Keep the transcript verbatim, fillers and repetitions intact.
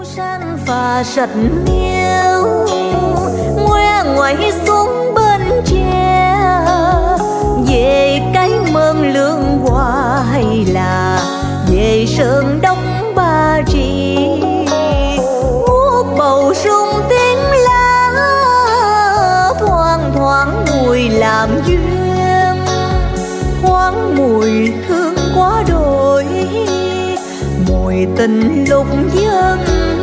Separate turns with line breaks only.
San phà sạch miêu ngoe ngoẩy xuống bên tre, về cái mơn lương hoa hay là về sơn đông Ba Tri. Múa bầu sung tiếng lá thoang thoảng mùi làm duyên, thoáng mùi thương quá đổi, mùi tình lục dân